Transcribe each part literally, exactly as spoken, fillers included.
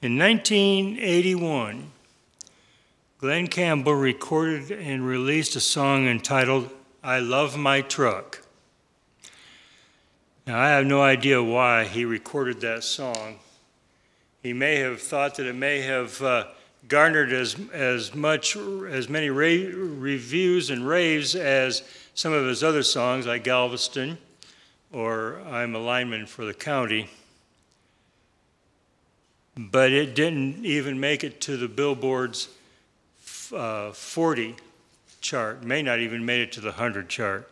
In nineteen eighty-one, Glenn Campbell recorded and released a song entitled, "I Love My Truck." Now, I have no idea why he recorded that song. He may have thought that it may have uh, garnered as as much, as many ra- reviews and raves as some of his other songs, like Galveston or I'm a Lineman for the County. But it didn't even make it to the Billboard's uh, forty chart. May not even made it to the one hundred chart.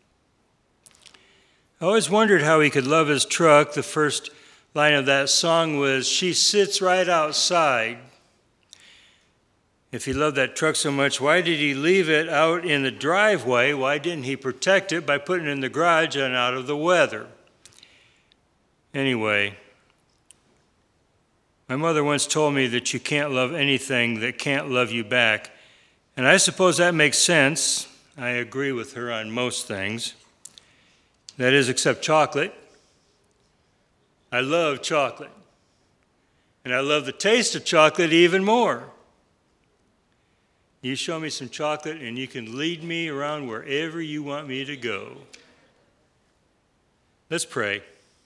I always wondered how he could love his truck. The first line of that song was, "She sits right outside." If he loved that truck so much, why did he leave it out in the driveway? Why didn't he protect it by putting it in the garage and out of the weather? Anyway, my mother once told me that you can't love anything that can't love you back. And I suppose that makes sense. I agree with her on most things. That is, except chocolate. I love chocolate. And I love the taste of chocolate even more. You show me some chocolate and you can lead me around wherever you want me to go. Let's pray.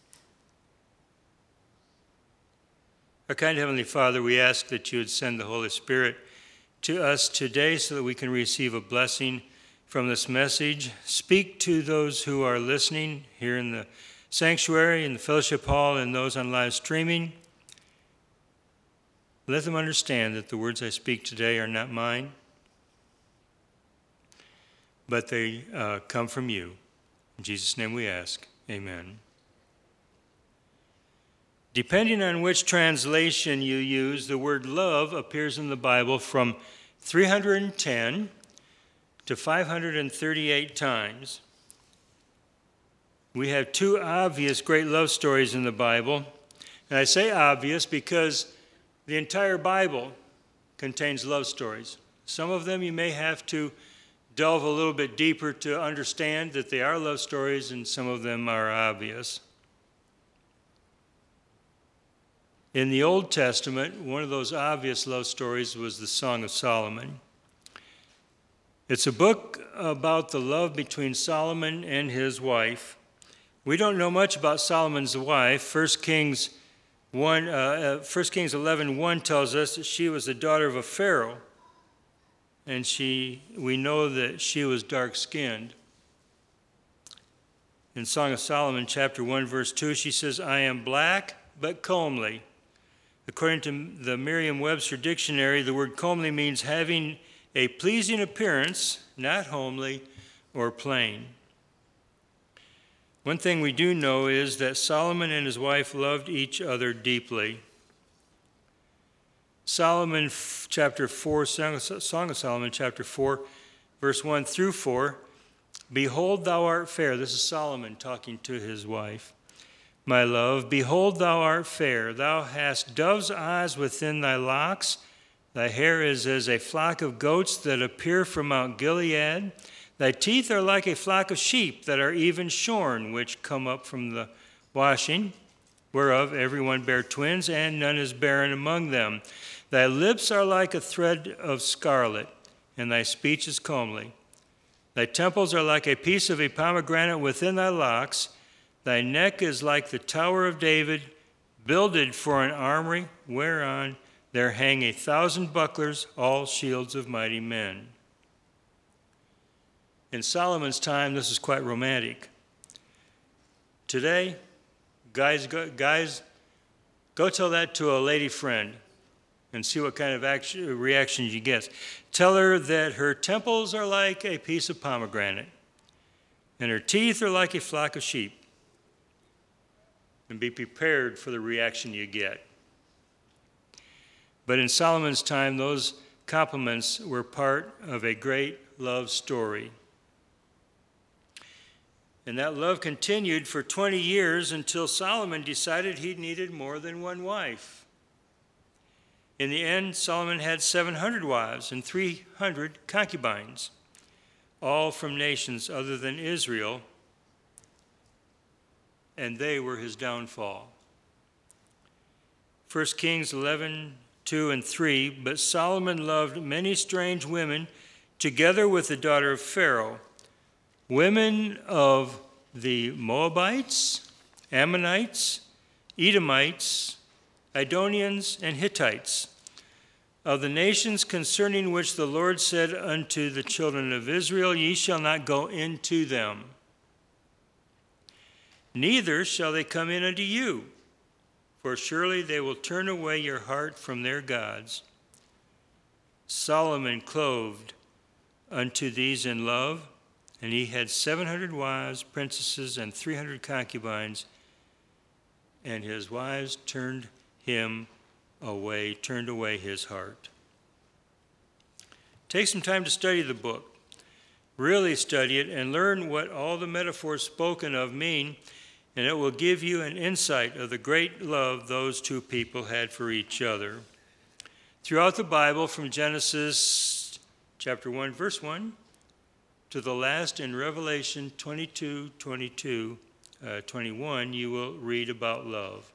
Our kind Heavenly Father, we ask that you would send the Holy Spirit to us today so that we can receive a blessing from this message. Speak to those who are listening here in the sanctuary, in the fellowship hall, and those on live streaming. Let them understand that the words I speak today are not mine, but they uh, come from you. In Jesus' name we ask, amen. Depending on which translation you use, the word love appears in the Bible from three hundred ten to five hundred thirty-eight times. We have two obvious great love stories in the Bible. And I say obvious because the entire Bible contains love stories. Some of them you may have to delve a little bit deeper to understand that they are love stories, and some of them are obvious. In the Old Testament, one of those obvious love stories was the Song of Solomon. It's a book about the love between Solomon and his wife. We don't know much about Solomon's wife. First Kings one, uh, First Kings eleven one tells us that she was the daughter of a pharaoh, and she, we know that she was dark-skinned. In Song of Solomon, chapter one, verse two, she says, "I am black but comely." According to the Merriam-Webster dictionary, the word comely means having a pleasing appearance, not homely or plain. One thing we do know is that Solomon and his wife loved each other deeply. Solomon, chapter four, Song of Solomon, chapter four, verse one through four, "Behold, thou art fair." This is Solomon talking to his wife. "My love, behold, thou art fair. Thou hast dove's eyes within thy locks. Thy hair is as a flock of goats that appear from Mount Gilead. Thy teeth are like a flock of sheep that are even shorn, which come up from the washing, whereof every one bare twins, and none is barren among them. Thy lips are like a thread of scarlet, and thy speech is comely. Thy temples are like a piece of a pomegranate within thy locks. Thy neck is like the Tower of David, builded for an armory, whereon there hang a thousand bucklers, all shields of mighty men." In Solomon's time, this is quite romantic. Today, guys, go, guys, go tell that to a lady friend and see what kind of action, reaction you get. Tell her that her temples are like a piece of pomegranate, and her teeth are like a flock of sheep. And be prepared for the reaction you get. But in Solomon's time, those compliments were part of a great love story. And that love continued for twenty years until Solomon decided he needed more than one wife. In the end, Solomon had seven hundred wives and three hundred concubines, all from nations other than Israel, and they were his downfall. First Kings eleven, two and three, but Solomon loved many strange women together with the daughter of Pharaoh, women of the Moabites, Ammonites, Edomites, Idonians, and Hittites, of the nations concerning which the Lord said unto the children of Israel, Ye shall not go into them, neither shall they come in unto you, for surely they will turn away your heart from their gods. Solomon clothed unto these in love, and he had seven hundred wives, princesses, and three hundred concubines, and his wives turned him away, turned away his heart. Take some time to study the book. Really study it and learn what all the metaphors spoken of mean, and it will give you an insight of the great love those two people had for each other. Throughout the Bible, from Genesis chapter one, verse one, to the last in Revelation twenty-two, twenty-two, uh, twenty-one, you will read about love.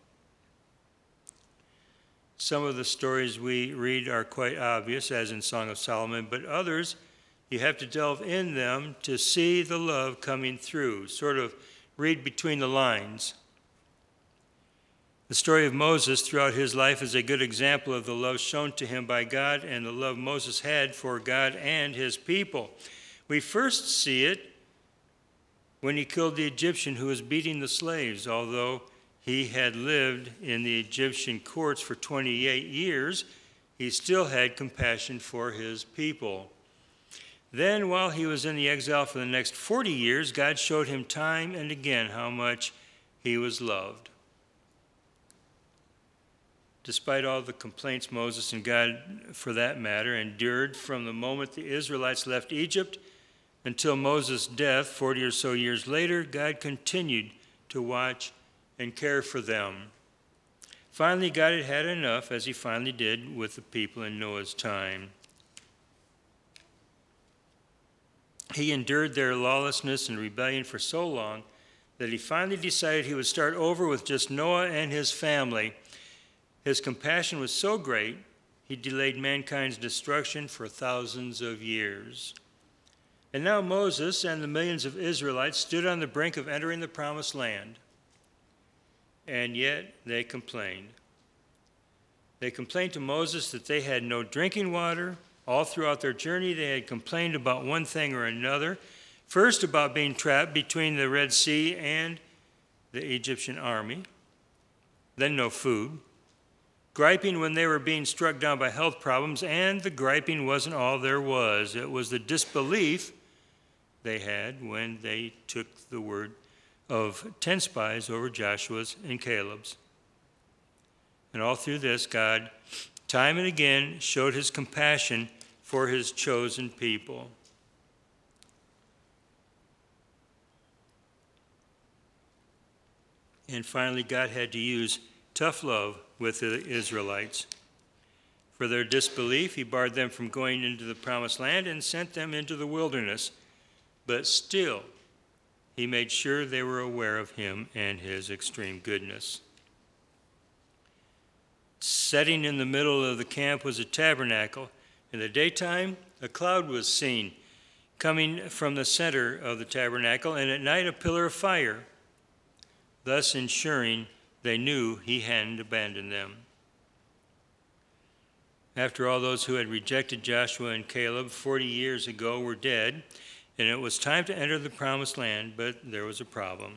Some of the stories we read are quite obvious, as in Song of Solomon, but others, you have to delve in them to see the love coming through, sort of read between the lines. The story of Moses throughout his life is a good example of the love shown to him by God and the love Moses had for God and his people. We first see it when he killed the Egyptian who was beating the slaves, although he had lived in the Egyptian courts for twenty-eight years, he still had compassion for his people. Then, while he was in the exile for the next forty years, God showed him time and again how much he was loved. Despite all the complaints Moses and God, for that matter, endured from the moment the Israelites left Egypt until Moses' death, forty or so years later, God continued to watch and care for them. Finally, God had had enough, as he finally did with the people in Noah's time. He endured their lawlessness and rebellion for so long that he finally decided he would start over with just Noah and his family. His compassion was so great, he delayed mankind's destruction for thousands of years. And now Moses and the millions of Israelites stood on the brink of entering the promised land. And yet they complained. They complained to Moses that they had no drinking water. All throughout their journey, they had complained about one thing or another. First, about being trapped between the Red Sea and the Egyptian army. Then no food. Griping when they were being struck down by health problems, and the griping wasn't all there was. It was the disbelief they had when they took the word of ten spies over Joshua's and Caleb's. And all through this, God, time and again, showed his compassion for his chosen people. And finally, God had to use tough love with the Israelites. For their disbelief, he barred them from going into the promised land and sent them into the wilderness. But still, he made sure they were aware of him and his extreme goodness. Setting in the middle of the camp was a tabernacle. In the daytime, a cloud was seen coming from the center of the tabernacle, and at night a pillar of fire, thus ensuring they knew he hadn't abandoned them. After all, those who had rejected Joshua and Caleb forty years ago were dead, and it was time to enter the promised land, but there was a problem.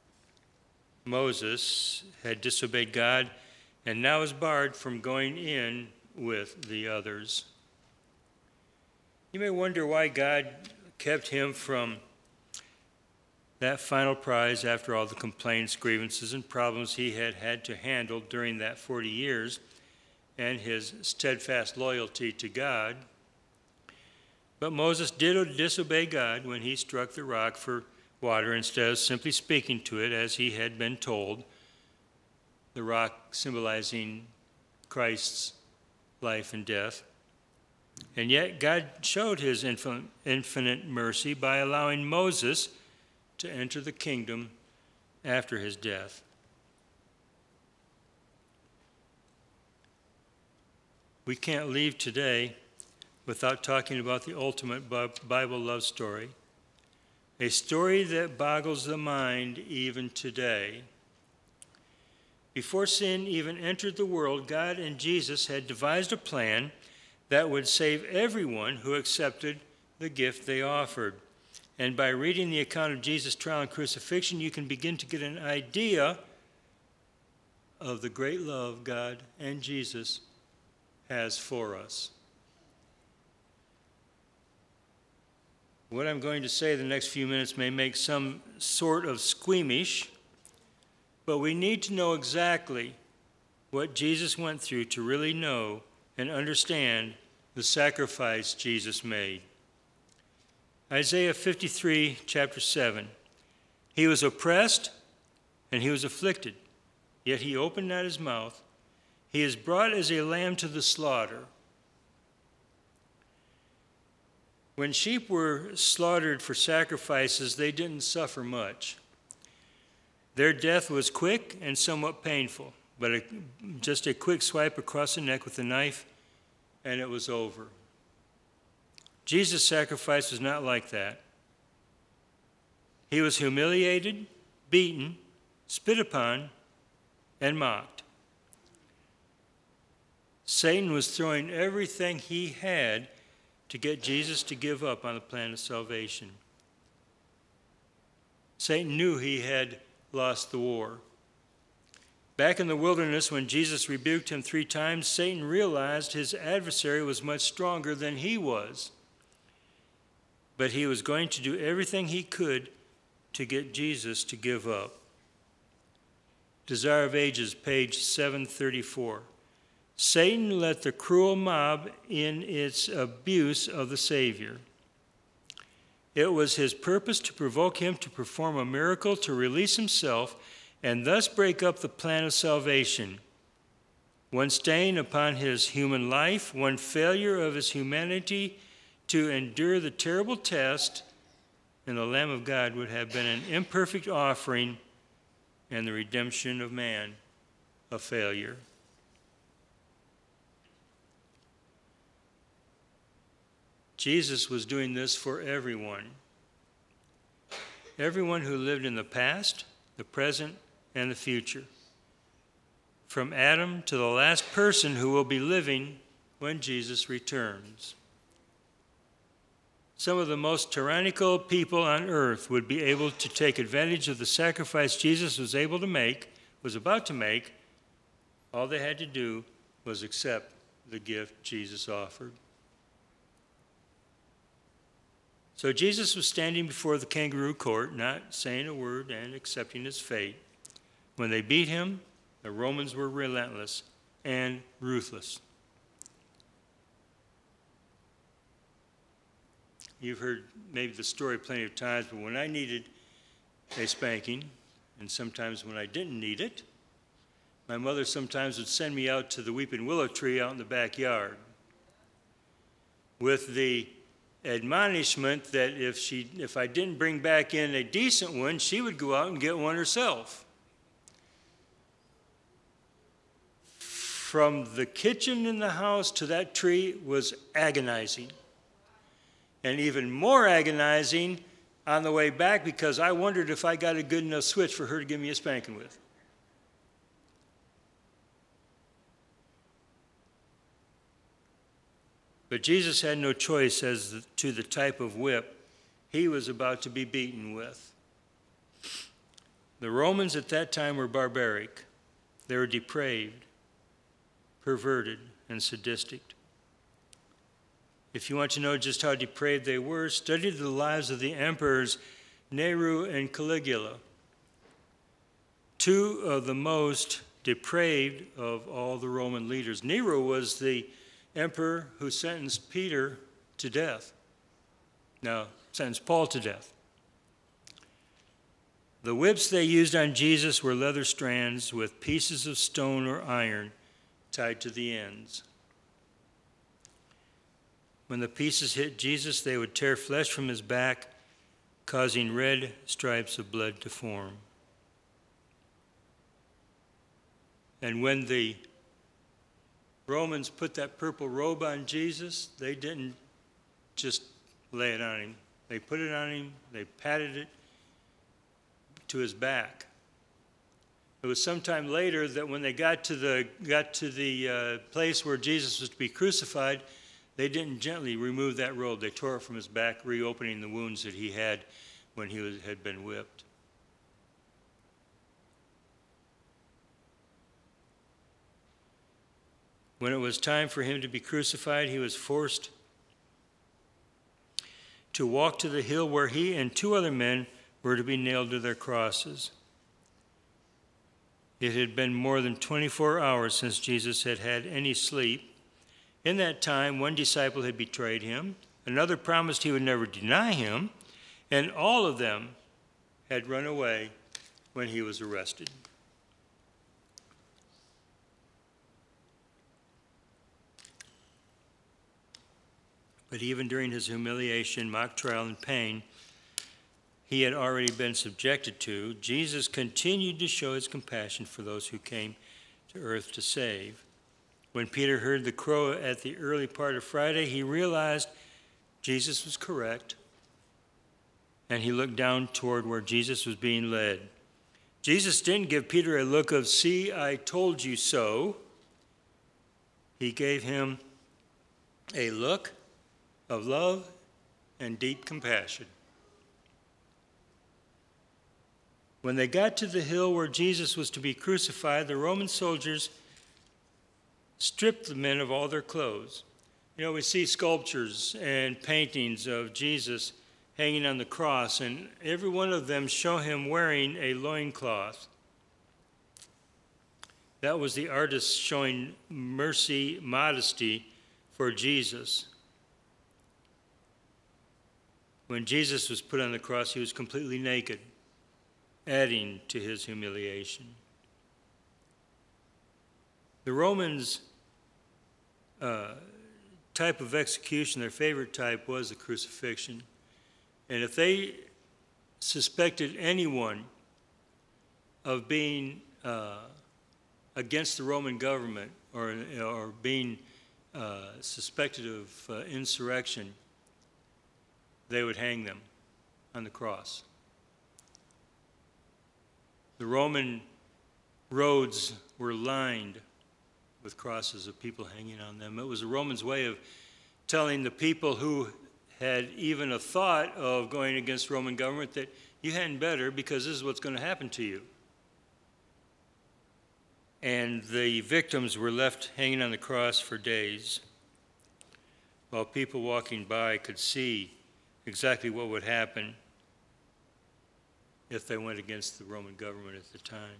Moses had disobeyed God and now is barred from going in with the others. You may wonder why God kept him from that final prize after all the complaints, grievances, and problems he had had to handle during that forty years and his steadfast loyalty to God. But Moses did disobey God when he struck the rock for water instead of simply speaking to it as he had been told, the rock symbolizing Christ's life and death. And yet God showed his infinite mercy by allowing Moses to enter the kingdom after his death. we can't leave today without talking about the ultimate Bible love story, a story that boggles the mind even today. Before sin even entered the world, God and Jesus had devised a plan that would save everyone who accepted the gift they offered. And by reading the account of Jesus' trial and crucifixion, you can begin to get an idea of the great love God and Jesus has for us. What I'm going to say the next few minutes may make some sort of squeamish, but we need to know exactly what Jesus went through to really know and understand the sacrifice Jesus made. Isaiah fifty-three, chapter seven. He was oppressed and he was afflicted, yet he opened not his mouth. He is brought as a lamb to the slaughter. When sheep were slaughtered for sacrifices, they didn't suffer much. Their death was quick and somewhat painful, but a, just a quick swipe across the neck with a knife, and it was over. Jesus' sacrifice was not like that. He was humiliated, beaten, spit upon, and mocked. Satan was throwing everything he had to get Jesus to give up on the plan of salvation. Satan knew he had lost the war. Back in the wilderness, when Jesus rebuked him three times, Satan realized his adversary was much stronger than he was. But he was going to do everything he could to get Jesus to give up. Desire of Ages, page seven thirty-four. Satan let the cruel mob in its abuse of the Savior. It was his purpose to provoke him to perform a miracle to release himself and thus break up the plan of salvation. One stain upon his human life, one failure of his humanity to endure the terrible test, and the Lamb of God would have been an imperfect offering, and the redemption of man a failure. Jesus was doing this for everyone. Everyone who lived in the past, the present, and the future. From Adam to the last person who will be living when Jesus returns. Some of the most tyrannical people on earth would be able to take advantage of the sacrifice Jesus was able to make, was about to make. All they had to do was accept the gift Jesus offered. So Jesus was standing before the kangaroo court, not saying a word and accepting his fate. When they beat him, the Romans were relentless and ruthless. You've heard maybe the story plenty of times, but when I needed a spanking, and sometimes when I didn't need it, my mother sometimes would send me out to the weeping willow tree out in the backyard with the admonishment that if she, if I didn't bring back in a decent one, she would go out and get one herself. From the kitchen in the house to that tree was agonizing. And even more agonizing on the way back, because I wondered if I got a good enough switch for her to give me a spanking with. But Jesus had no choice as to the type of whip he was about to be beaten with. The Romans at that time were barbaric. They were depraved, perverted, and sadistic. If you want to know just how depraved they were, study the lives of the emperors Nero and Caligula, two of the most depraved of all the Roman leaders. Nero was the emperor who sentenced Peter to death. No, sentenced Paul to death. The whips they used on Jesus were leather strands with pieces of stone or iron tied to the ends. When the pieces hit Jesus, they would tear flesh from his back, causing red stripes of blood to form. And when the Romans put that purple robe on Jesus, they didn't just lay it on him. They put it on him, they patted it to his back. It was sometime later that when they got to the got to the uh, place where Jesus was to be crucified, they didn't gently remove that robe. They tore it from his back, reopening the wounds that he had when he was, had been whipped. When it was time for him to be crucified, he was forced to walk to the hill where he and two other men were to be nailed to their crosses. It had been more than twenty-four hours since Jesus had had any sleep. In that time, one disciple had betrayed him, another promised he would never deny him, and all of them had run away when he was arrested. But even during his humiliation, mock trial, and pain he had already been subjected to, Jesus continued to show his compassion for those who came to earth to save. When Peter heard the crow at the early part of Friday, he realized Jesus was correct, and he looked down toward where Jesus was being led. Jesus didn't give Peter a look of, "See, I told you so." He gave him a look of love and deep compassion. When they got to the hill where Jesus was to be crucified, the Roman soldiers stripped the men of all their clothes. You know, we see sculptures and paintings of Jesus hanging on the cross, and every one of them show him wearing a loincloth. That was the artist showing mercy, modesty for Jesus. When Jesus was put on the cross, he was completely naked, adding to his humiliation. The Romans' uh, type of execution, their favorite type, was the crucifixion. And if they suspected anyone of being uh, against the Roman government or, or being uh, suspected of uh, insurrection, they would hang them on the cross. The Roman roads were lined with crosses of people hanging on them. It was the Romans' way of telling the people who had even a thought of going against Roman government that you hadn't better, because this is what's going to happen to you. And the victims were left hanging on the cross for days, while people walking by could see exactly what would happen if they went against the Roman government at the time.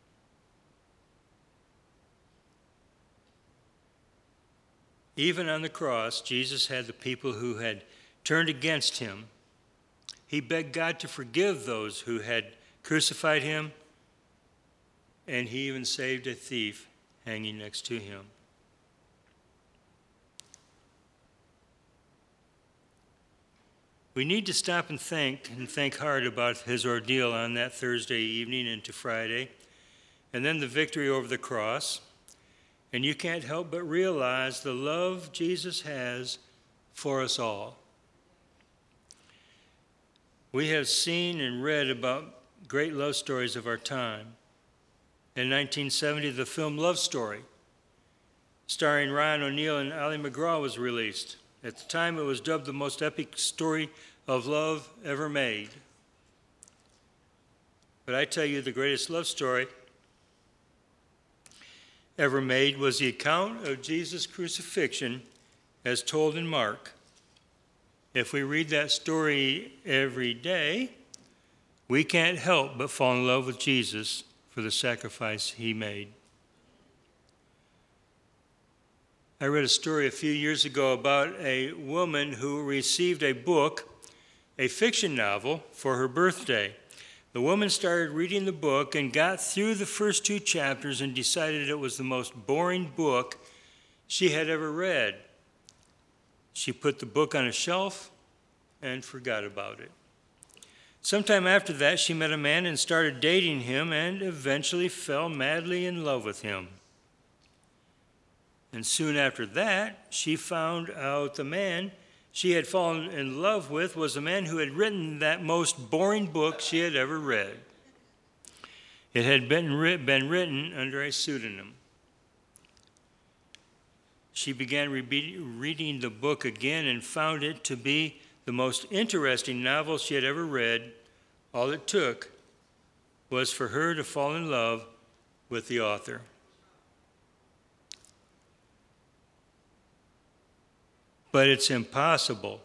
Even on the cross, Jesus had the people who had turned against him. He begged God to forgive those who had crucified him, and he even saved a thief hanging next to him. We need to stop and think and think hard about his ordeal on that Thursday evening into Friday, and then the victory over the cross. And you can't help but realize the love Jesus has for us all. We have seen and read about great love stories of our time. In nineteen seventy, the film Love Story, starring Ryan O'Neal and Ali MacGraw, was released. At the time, it was dubbed the most epic story of love ever made. But I tell you, the greatest love story ever made was the account of Jesus' crucifixion as told in Mark. If we read that story every day, we can't help but fall in love with Jesus for the sacrifice he made. I read a story a few years ago about a woman who received a book, a fiction novel, for her birthday. The woman started reading the book and got through the first two chapters and decided it was the most boring book she had ever read. She put the book on a shelf and forgot about it. Sometime after that, she met a man and started dating him and eventually fell madly in love with him. And soon after that, she found out the man she had fallen in love with was a man who had written that most boring book she had ever read. It had been, writ- been written under a pseudonym. She began re- reading the book again and found it to be the most interesting novel she had ever read. All it took was for her to fall in love with the author. But it's impossible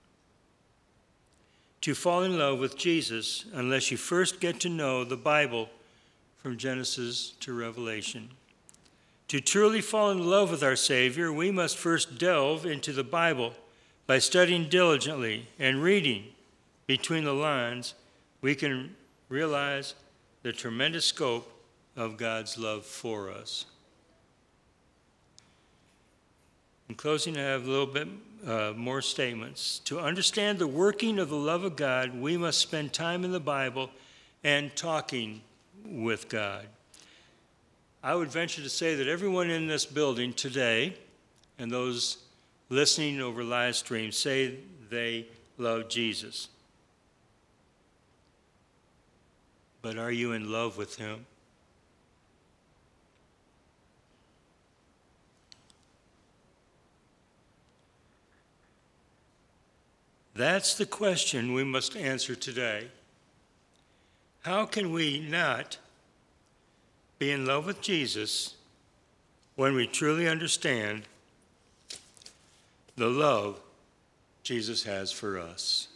to fall in love with Jesus unless you first get to know the Bible from Genesis to Revelation. To truly fall in love with our Savior, we must first delve into the Bible by studying diligently and reading between the lines. We can realize the tremendous scope of God's love for us. In closing, I have a little bit uh, more statements. To understand the working of the love of God, we must spend time in the Bible and talking with God. I would venture to say that everyone in this building today and those listening over live stream say they love Jesus. But are you in love with him? That's the question we must answer today. How can we not be in love with Jesus when we truly understand the love Jesus has for us?